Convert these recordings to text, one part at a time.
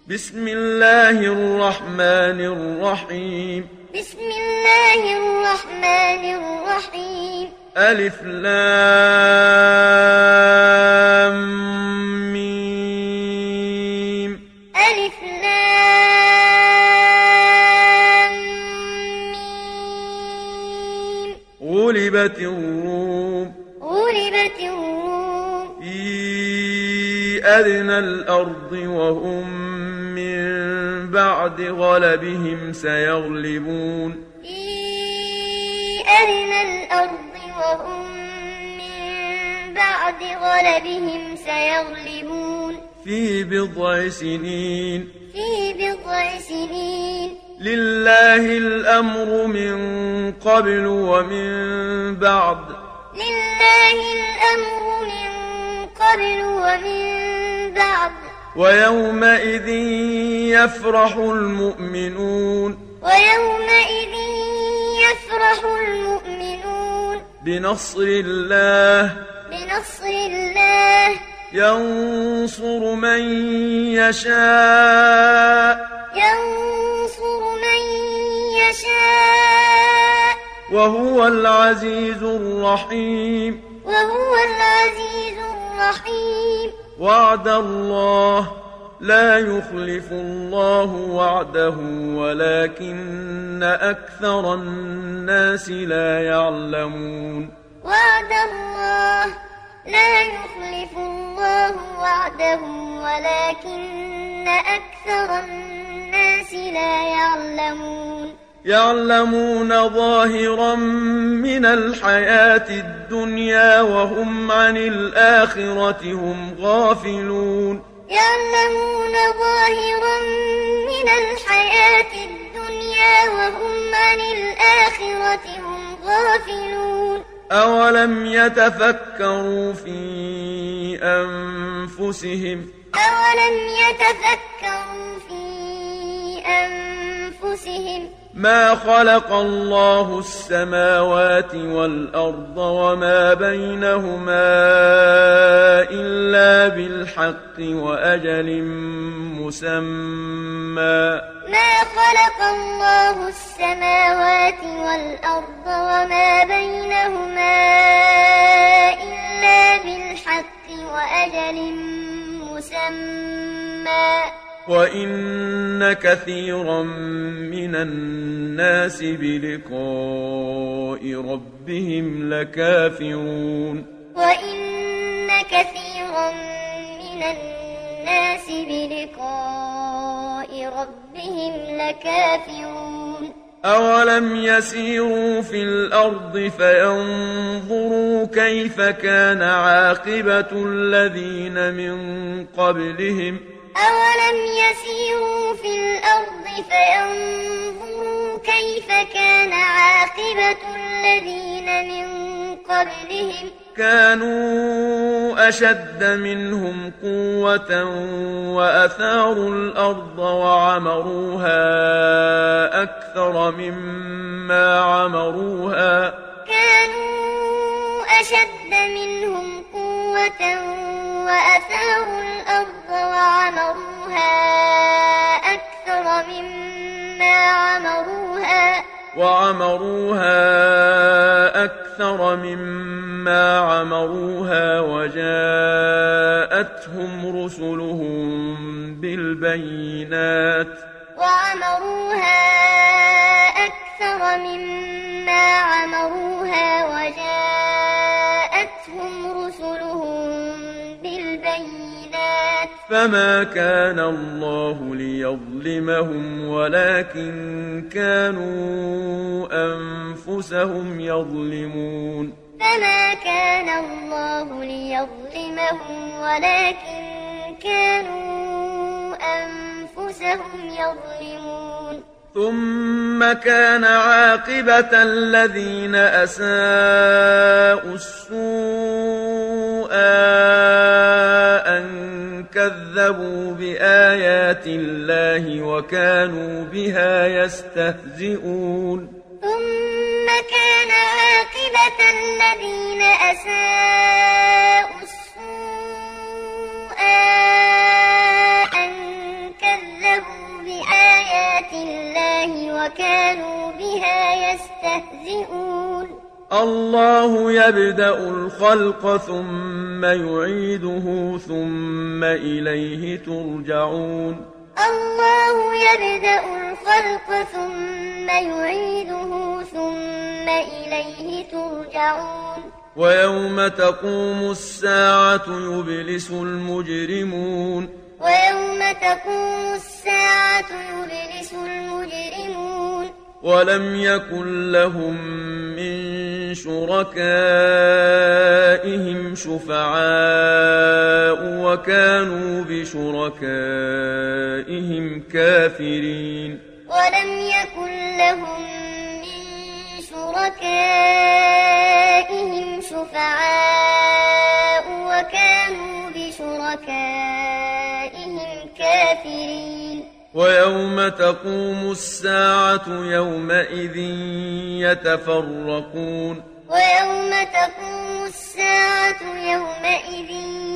بسم الله الرحمن الرحيم بسم الله الرحمن الرحيم ألف لام ميم ألف لام ميم غلبت الروم غلبت الروم في أدنى الأرض وهم من بعد غلبهم سيغلبون في أدنى الأرض وهم من بعد غلبهم سيغلبون في بضع سنين لله الأمر من قبل ومن بعد لله الأمر من قبل ومن بعد ويومئذ يفرح المؤمنون بنصر الله ينصر من يشاء وهو العزيز الرحيم وعد الله لا يخلف الله وعده ولكن أكثر الناس لا يعلمون وعد الله لا يخلف الله وعده ولكن أكثر الناس لا يعلمون يعلمون ظاهرا من الحياة الدنيا وهم عن الآخرة هم غافلون يعلمون ظاهرا من الحياة الدنيا وهم عن الآخرة هم غافلون أولم يتفكروا في أنفسهم ما خلق الله السماوات والأرض وما بينهما إلا بالحق وأجل مسمى ما خلق الله السماوات والأرض وما بينهما إلا بالحق وأجل مسمى وإن كثيرا من الناس بلقاء ربهم لكافرون وإن كثيرا من الناس بلقاء ربهم لكافرون أولم يسيروا في الأرض فينظروا كيف كان عاقبة الذين من قبلهم أولم يسيروا في الأرض فينظروا كيف كان عاقبة الذين من قبلهم كانوا أشد منهم قوة وأثاروا الأرض وعمروها أكثر مما عمروها كانوا أشد منهم قوة وأثاروا الأرض وعمروها أكثر مما عمروها وجاءتهم رسلهم بالبينات فما كان الله ليظلمهم ولكن كانوا أنفسهم يظلمون ثم كان عاقبة الذين أساءوا السوء أن كذبوا بآيات الله وكانوا بها يستهزئون ثم كان عاقبة الذين أساءوا السوء أن كذبوا الله وكانوا بها يستهزئون الله يبدأ الخلق ثم يعيده ثم إليه ترجعون الله يبدأ الخلق ثم يعيده ثم إليه ترجعون ويوم تقوم الساعة يبلس المجرمون ويوم تقوم الساعة يبلس المجرمون ولم يكن لهم من شركائهم شفعاء وكانوا بشركائهم كافرين ولم يكن لهم من شركائهم شفعاء وكانوا بشركائهم كافرين ويوم تقوم الساعة يومئذ يتفرقون ويوم تقوم الساعة يومئذ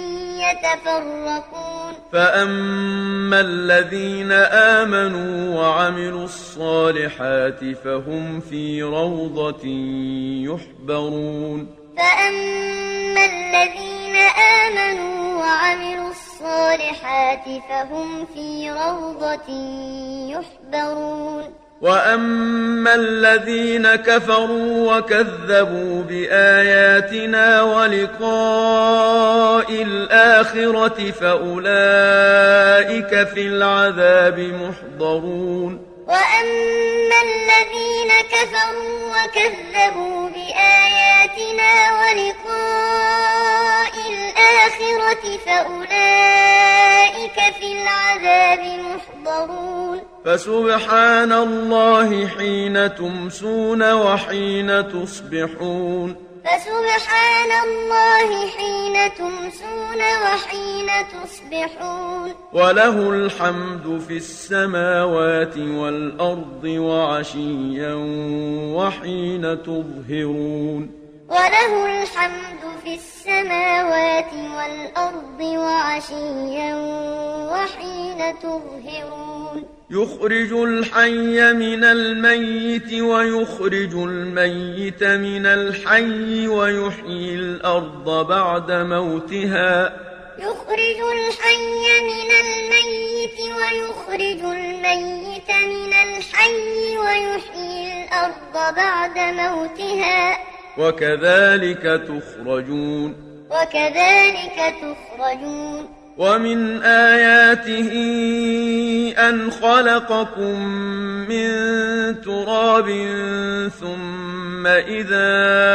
يتفرقون فأما الذين آمنوا وعملوا الصالحات فهم في روضة يحبرون فأما الذين آمنوا وعملوا الصالحات فهم في روضة يحبرون وأما الذين كفروا وكذبوا بآياتنا ولقاء الآخرة فأولئك في العذاب محضرون وأما الذين كفروا وكذبوا بآياتنا ولقاء الآخرة فأولئك في العذاب محضرون فسبحان الله حين تمسون وحين تصبحون فسبحان الله حين تمسون وحين تصبحون وله الحمد في السماوات والأرض وعشيا وحين تظهرون وله الحمد في السماوات والأرض وعشيا وحين تظهرون يخرج الحي من الميت ويخرج الميت من الحي ويحيي الأرض بعد موتها يخرج الحي من الميت ويخرج الميت من الحي ويحيي الأرض بعد موتها وكذلك تخرجون وكذلك تخرجون ومن آياته أن خلقكم من تراب ثم إذا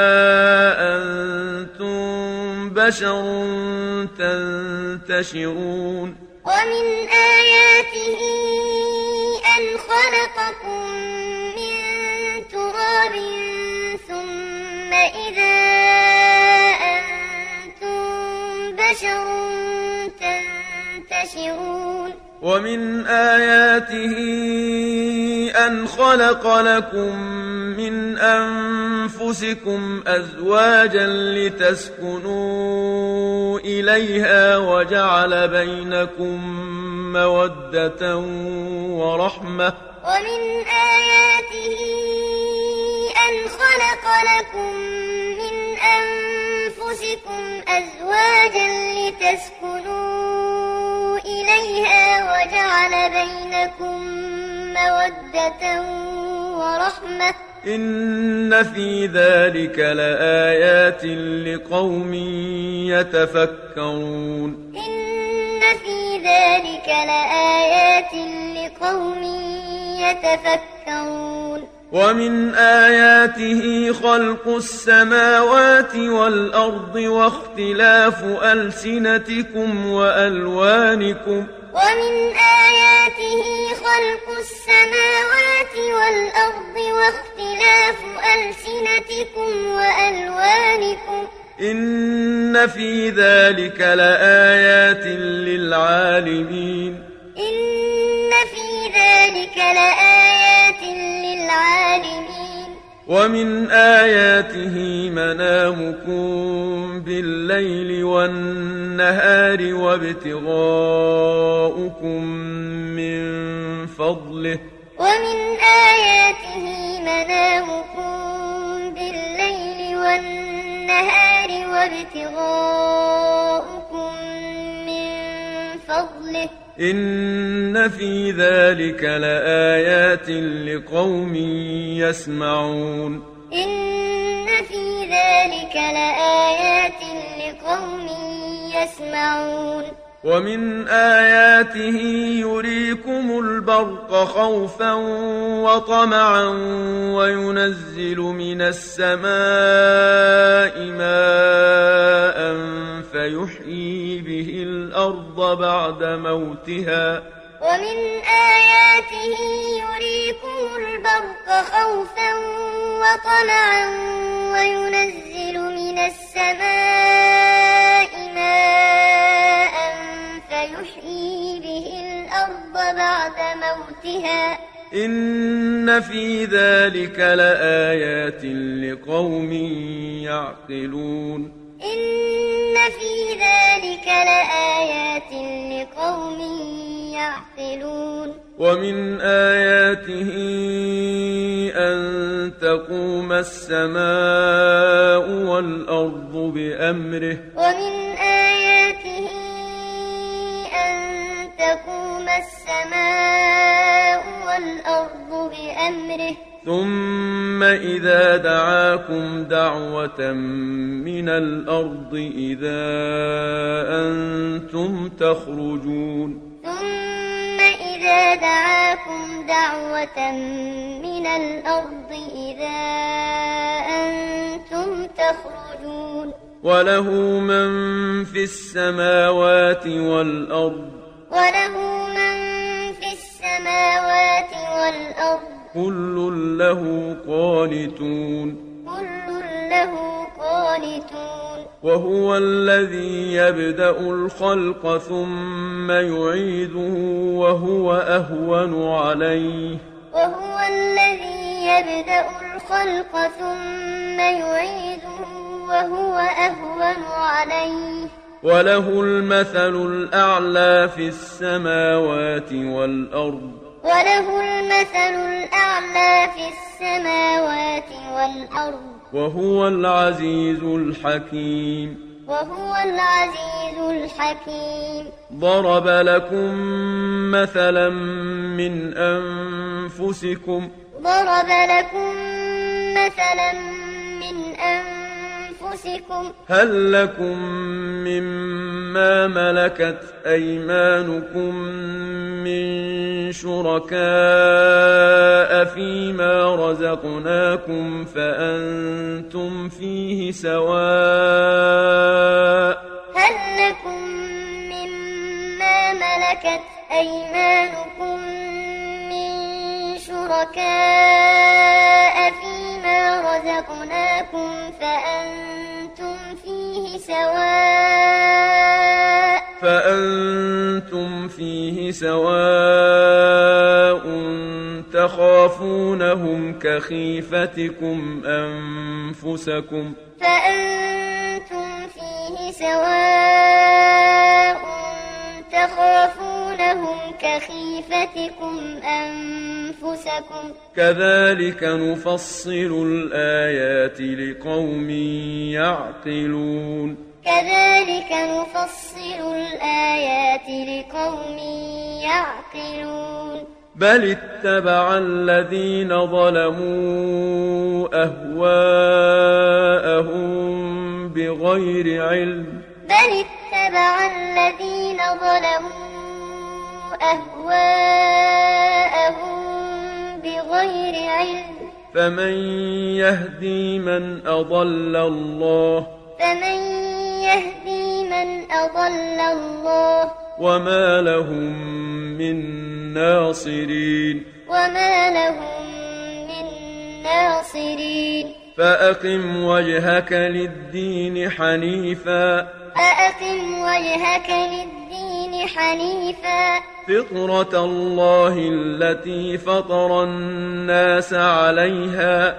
أنتم بشر تنتشرون ومن آياته أن خلقكم من تراب ثم إذا أنتم بشر تنتشرون ومن آياته أن خلق لكم من أنفسكم أزواجا لتسكنوا إليها وجعل بينكم مودة ورحمة ومن آياته أن خلق لكم من أنفسكم أزواجا لتسكنوا إليها وجعل بينكم مودة ورحمة إن في ذلك لآيات لقوم يتفكرون إن في ذلك لآيات لقوم يتفكرون ومن آياته خلق السماوات والأرض واختلاف ألسنتكم وألوانكم ومن آياته خلق السماوات والأرض واختلاف ألسنتكم وألوانكم إن في ذلك لآيات للعالمين إن في ذلك لآيات للعالمين ومن آياته منامكم بالليل والنهار وابتغاؤكم من فضله ومن آياته منامكم بالليل والنهار وابتغاؤكم من فضله إن في ذلك لآيات لقوم يسمعون إن في ذلك لآيات لقوم يسمعون ومن آياته يريكم البرق خوفا وطمعا وينزل من السماء ماء فيحيي به الأرض بعد موتها ومن آياته يريكم البرق خوفا وطمعا وينزل من السماء ماء فيحيي به الأرض بعد موتها إن في ذلك لآيات لقوم يعقلون إن في ذلك لآيات لقوم يعقلون ومن آياته أن تقوم السماء والأرض بأمره ومن آياته أن تقوم السماء والأرض بأمره ثم إذا دعاكم دعوة من الأرض إذا أنتم تخرجون ثم إذا دعاكم دعوة من الأرض إذا أنتم تخرجون وله من في السماوات والأرض وله من في السماوات والأرض كل له قانتون كل له قانتون وهو الذي يبدأ الخلق ثم يعيده وهو أهون عليه وهو الذي يبدأ الخلق ثم يعيده وهو أهون عليه وله المثل الأعلى في السماوات والأرض وله المثل الأعلى في السماوات والأرض وهو العزيز الحكيم وهو العزيز الحكيم ضرب لكم مثلا من أنفسكم ضرب لكم مثلا من أنفسكم هل لكم مما ملكت أيمانكم من شركاء فيما رزقناكم فأنتم فيه سواء هل لكم مما ملكت أيمانكم من شركاء فيما رزقناكم فأنتم فيه سواء تخافونهم كخيفتكم أنفسكم فأنتم فيه سواء تخافونهم كخيفتكم أنفسكم كذلك نفصل الآيات لقوم يعقلون كذلك نفصل الآيات لقوم يعقلون بل اتبع الذين ظلموا أهواءهم بغير علم بل اتبع الذين ظلموا أهواءهم بغير علم فمن يهدي من أضل الله وما لهم من ناصرين فأقم وجهك للدين حنيفا فطرة الله التي فطر الناس عليها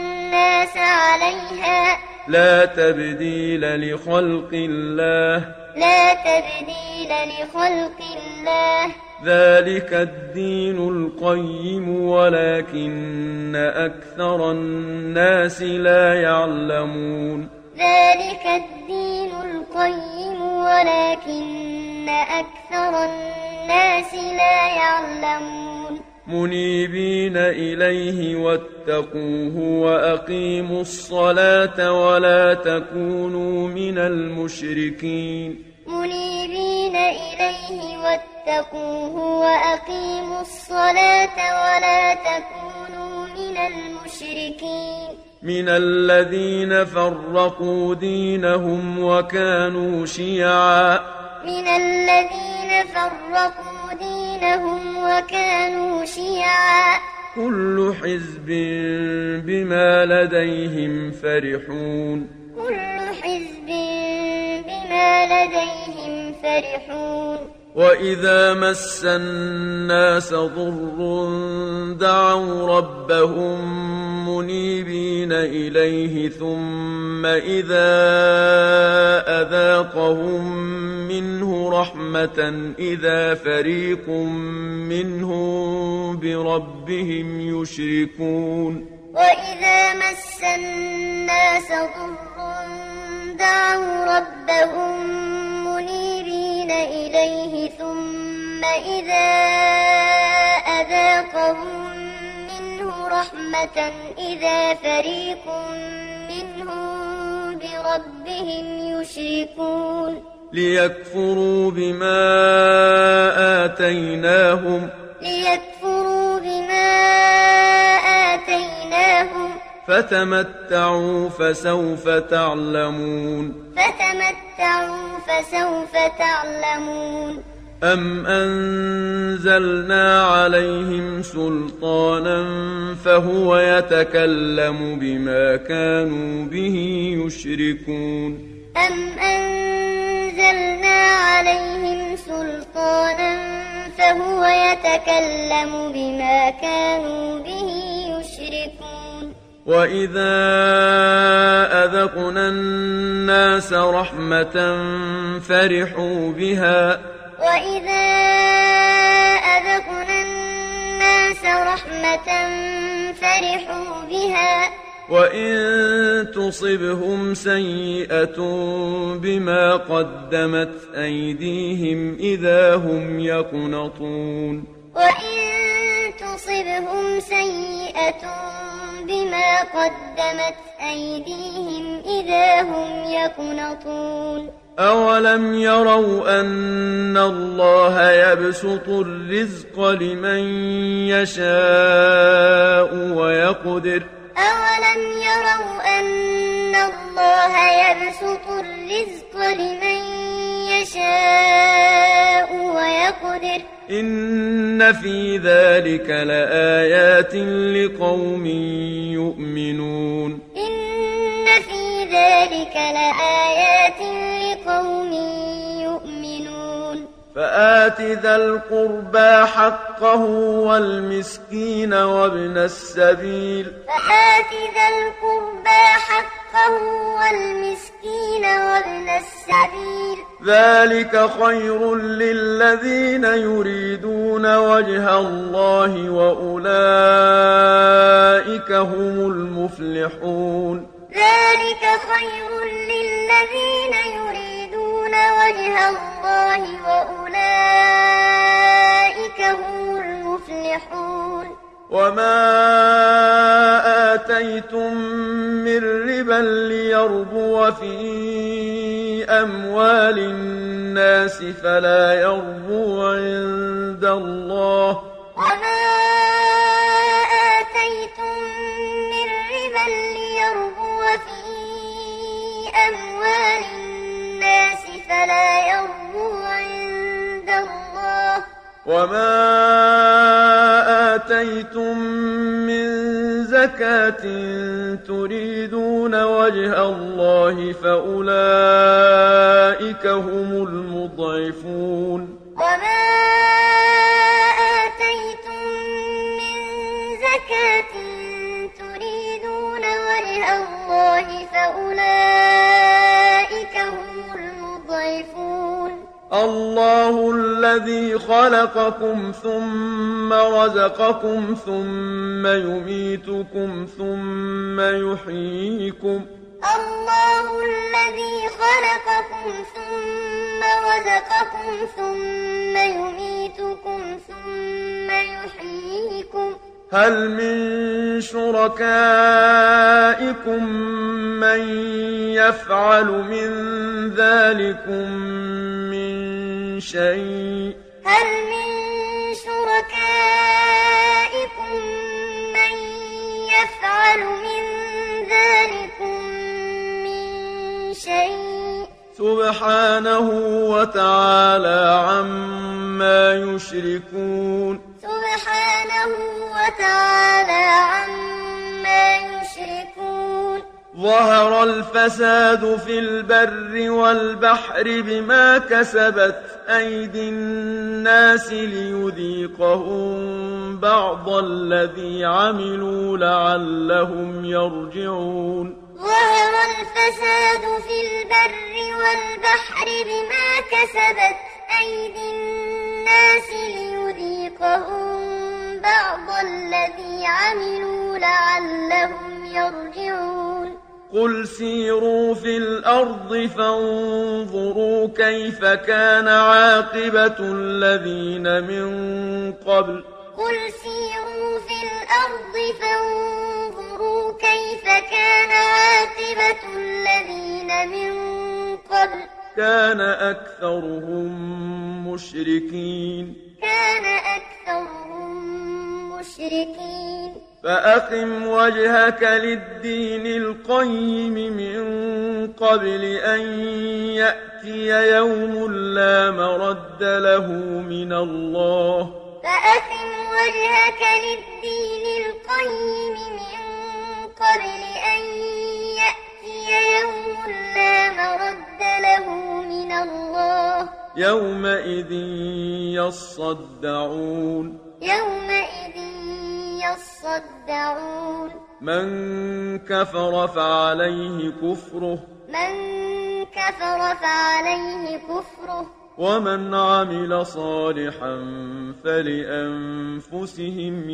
لا تبديل لخلق الله لا تبديل لخلق الله ذلك الدين القيم ولكن أكثر الناس لا يعلمون ذلك الدين القيم ولكن أكثر الناس لا يعلمون منيبين إليه واتقوه وأقيموا الصلاة ولا تكونوا من المشركين منيبين إليه واتقوه وأقيموا الصلاة ولا تكونوا من المشركين من الذين فرقوا دينهم وكانوا شيعا من الذين فرقوا دينهم وكانوا شيعا كل حزب بما لديهم فرحون كل حزب بما لديهم فرحون وإذا مس الناس ضر دعوا ربهم منيبين إليه ثم إذا أذاقهم منه رحمة إذا فريق منهم بربهم يشركون وإذا مس الناس ضر دعوا ربهم منيبين إليه ثم إذا أذاقهم منه رحمة إذا فريق منهم بربهم يشركون ليكفروا بما آتيناهم فتمتعوا فسوف تعلمون أم أنزلنا عليهم سلطانا فهو يتكلم بما كانوا به يشركون أم أنزلنا عليهم سلطانا فهو يتكلم بما كانوا به يشركون وإذا أذقنا الناس رحمة فرحوا بها وإذا أذقنا الناس رحمة فرحوا بها وإن تصبهم سيئة بما قدمت أيديهم إذا هم يقنطون وإن تصبهم سيئة بما قدمت أيديهم إذا هم يقنطون أولم يروا أن الله يبسط الرزق لمن يشاء ويقدر أولم يروا أن الله يبسط الرزق لمن يشاء ويقدر إن في ذلك لآيات لقوم يؤمنون إن في ذلك لآيات لقوم يؤمنون فآت ذا القربى حقه والمسكين وابن السبيل فآت ذا القربى حقه والمسكين وابن السبيل ذلك خير للذين يريدون وجه الله وأولئك هم المفلحون ذلك خير للذين يريدون وجه الله وأولئك هم المفلحون وما آتيتم من ربا ليربو في أموال الناس فلا يربو عند الله وما آتيتم من ربا ليربو في أموال الناس فلا يربو عند الله وما آتيتم من زكاة تريدون وجه الله فأولئك هم المضعفون وما آتيتم من زكاة تريدون وجه الله فأولئك هم المضعفون الله الذي خلقكم ثم رزقكم ثم يميتكم ثم يحييكم الله الذي خلقكم ثم رزقكم ثم يميتكم ثم يحييكم هل من شركائكم من يفعل من ذلكم من شيء هل من شركائكم من يفعل من ذلكم من شيء سبحانه وتعالى عما يشركون سبحانه وتعالى عما يشركون ظهر الفساد في البر والبحر بما كسبت أيدي الناس ليذيقهم بعض الذي عملوا لعلهم يرجعون ظهر الفساد في البر والبحر بما كسبت أيدي الناس ليذيقهم بعض الذي عملوا لعلهم يرجعون قل سيروا في الأرض فانظروا كيف كان عاقبة الذين من قبل قل سيروا في الأرض فانظروا كيف كان عاقبة الذين من قبل كان أكثرهم مشركين فأقم وجهك للدين القيم من قبل أن يأتي يوم لا مرد له من الله فأقم وجهك للدين القيم من قبل أن يأتي يوم لا مرد له من الله يومئذ يصدعون من كفر فعليه كفره ومن عمل صالحا فلأنفسهم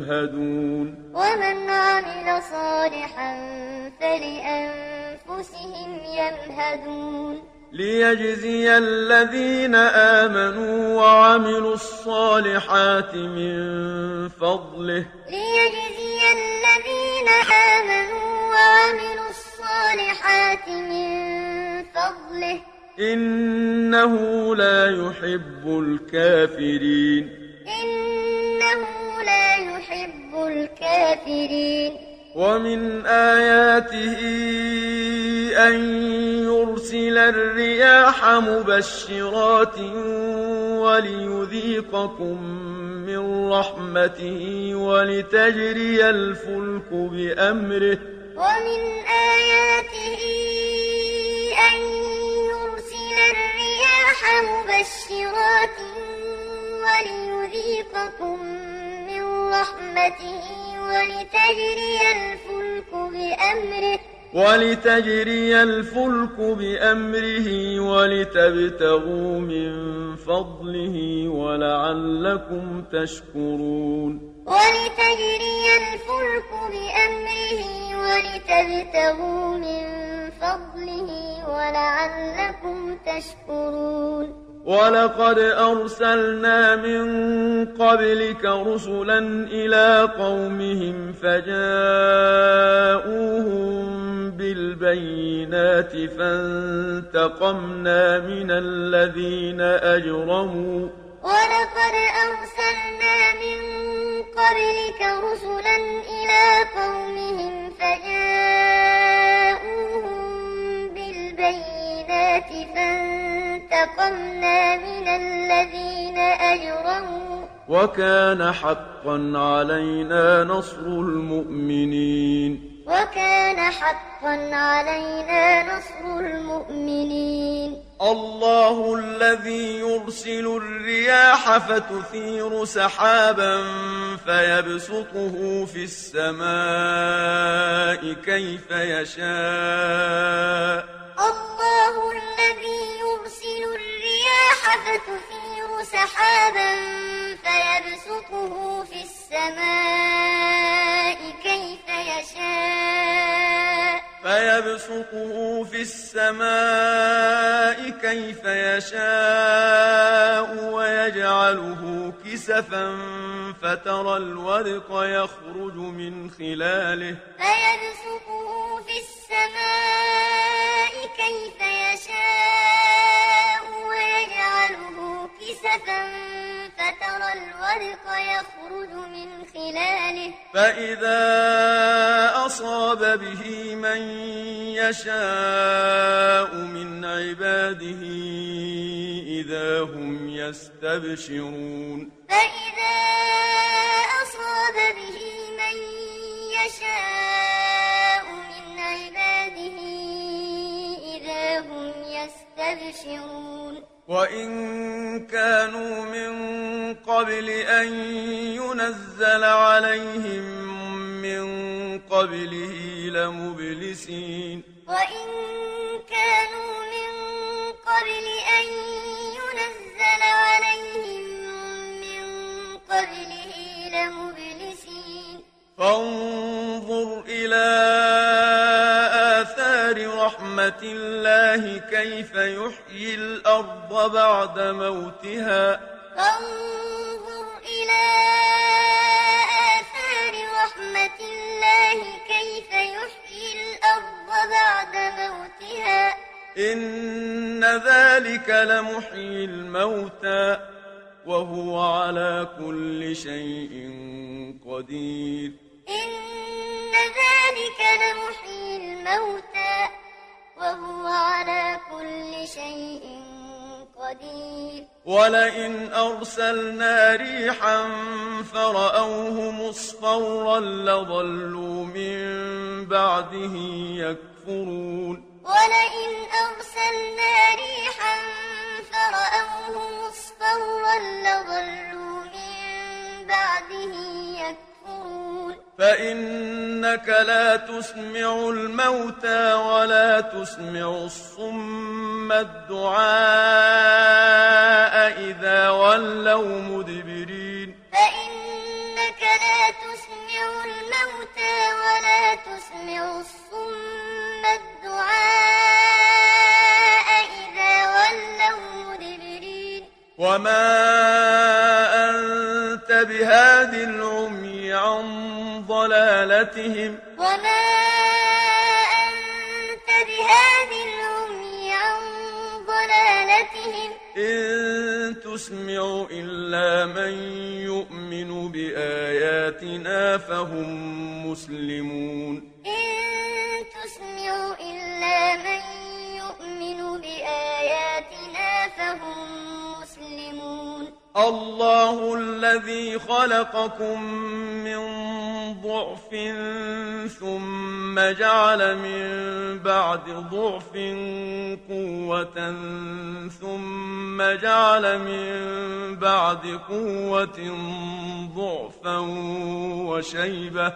يمهدون ليجزي الذين آمنوا وعملوا الصالحات من فضله إنه لا يحب الكافرين ومن آياته أن يرسل الرياح مبشرات وليذيقكم من رحمته ولتجري الفلك بأمره ومن آياته أن يرسل الرياح مبشرات وليذيقكم من رحمته ولتجري الفلك بأمره ولتبتغوا من فضله ولعلكم تشكرون ولقد أرسلنا من قبلك رسلا إلى قومهم فجاءوهم بالبينات فانتقمنا من الذين أجرموا وكان حقا علينا نصر المؤمنين الله الذي يرسل الرياح فتثير سحابا فيبسطه في السماء كيف يشاء الله الذي يرسل الرياح فتثير سحابا فيبسطه في السماء كيف يشاء ويجعله كسفا فترى الودق يخرج من خلاله فإذا أصاب به من يشاء من عباده إذا هم يستبشرون وإن كانوا من قبل أن ينزل عليهم من قبله لمبلسين فانظر إلى آثار رحمة الله كيف يحيي الأرض بعد موتها إن ذلك لمحيي الموتى وهو على كل شيء قدير ولئن أرسلنا ريحا فرأوه مصفرا لظلوا من بعده يكفرون فإنك لا تسمع الموتى ولا تسمع الصم الدعاء إذا ولوا مدبرين وما أنت بهاد العمي عن ضلالتهم إن تسمع إلا من يؤمن بآياتنا فهم مسلمون الله الذي خلقكم من ضعف ثم جعل من بعد ضعف قوة ثم جعل من بعد قوة ضعفا وشيبة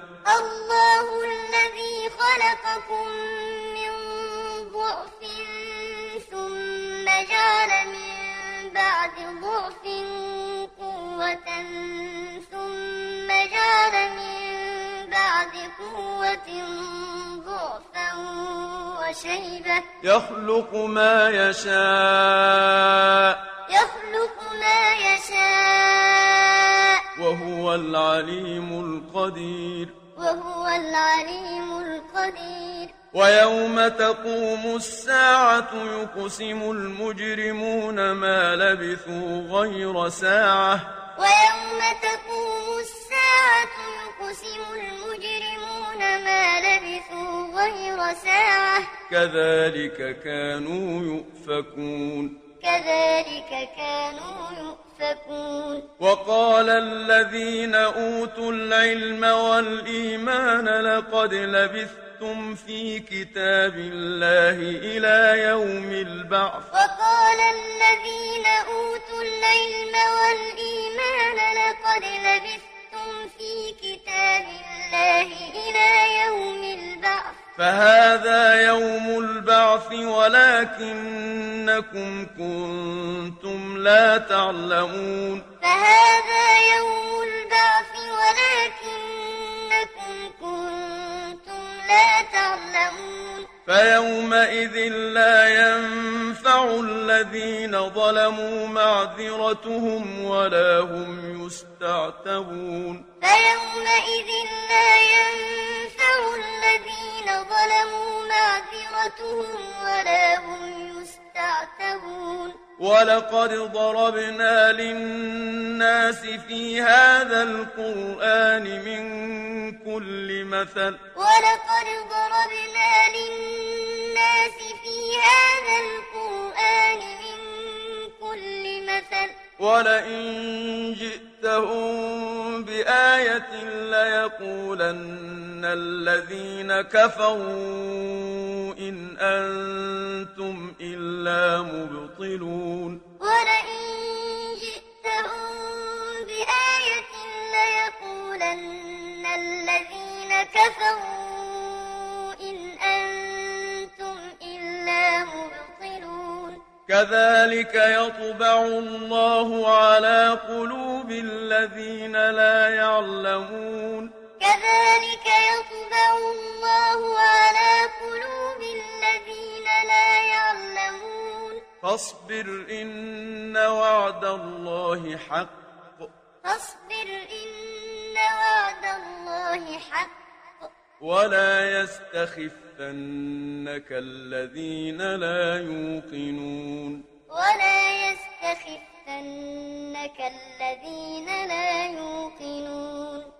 يخلق ما يشاء وهو العليم القدير ويوم تقوم الساعة يقسم المجرمون ما لبثوا غير ساعة كذلك كانوا يؤفكون وقال الذين أوتوا العلم والإيمان لقد لبثتم في كتاب الله إلى يوم البعث فهذا يوم البعث ولكنكم إنكم كنتم لا تعلمون فهذا يوم البعث ولكنكم كنتم لا تعلمون فيومئذ لا ينفع الذين ظلموا معذرتهم ولا هم يستعتبون فيومئذ لا ينفع الذين ظلموا معذرتهم ولا هم يستعتبون ولقد ضربنا للناس في هذا القرآن من كل مثل ولقد ضربنا للناس في هذا القرآن من كل مثل ولئن جئتهم بآية ليقولن الذين كفروا إن أنتم إلا مبطلون ولئن جئتهم بآية ليقولن الذين كفروا إن أنتم إلا مبطلون كذلك يطبع الله على قلوب الذين لا يعلمون كذلك يطبع الله على قلوب الذين لا يعلمون فاصبر إن وعد الله حق فاصبر إن وعد الله حق ولا يستخفنك الذين لا يوقنون ولا يستخفنك الذين لا يوقنون